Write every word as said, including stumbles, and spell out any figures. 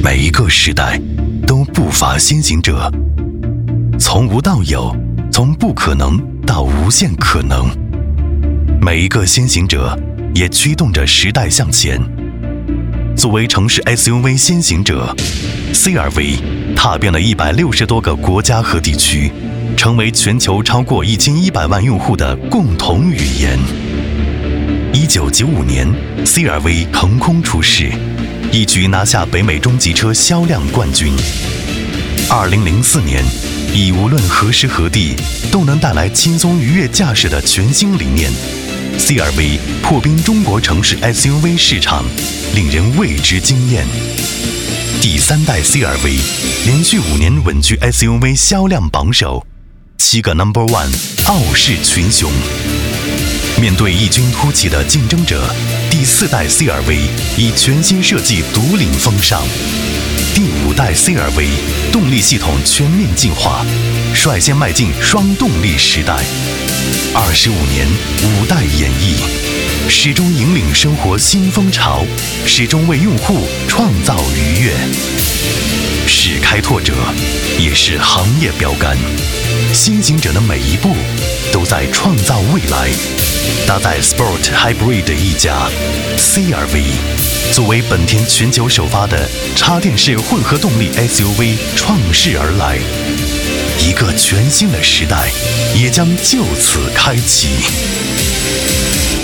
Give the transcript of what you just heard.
每一个时代都不乏先行者，从无到有，从不可能到无限可能。每一个先行者也驱动着时代向前。作为城市 S U V 先行者 ，C R V 踏遍了一百六十多个国家和地区，成为全球超过一千一百万用户的共同语言。一九九五年 ，C R V 横空出世，一举拿下北美中级车销量冠军。二零零四年，以无论何时何地都能带来轻松愉悦驾驶的全新理念 ，C R V 破冰中国城市 S U V 市场，令人为之惊艳。第三代 C R V 连续五年稳居 S U V 销量榜首，七个 Number One 傲视群雄。面对异军突起的竞争者，第四代 C R V 以全新设计独领风尚。第五代 C R V 动力系统全面进化，率先迈进双动力时代。二十五年五代演绎，始终引领生活新风潮，始终为用户创造愉悦。是开拓者，也是行业标杆。先行者的每一步都在创造未来。搭载 Sport Hybrid 的一家 C R V， 作为本田全球首发的插电式混合动力 S U V 创世而来，一个全新的时代也将就此开启。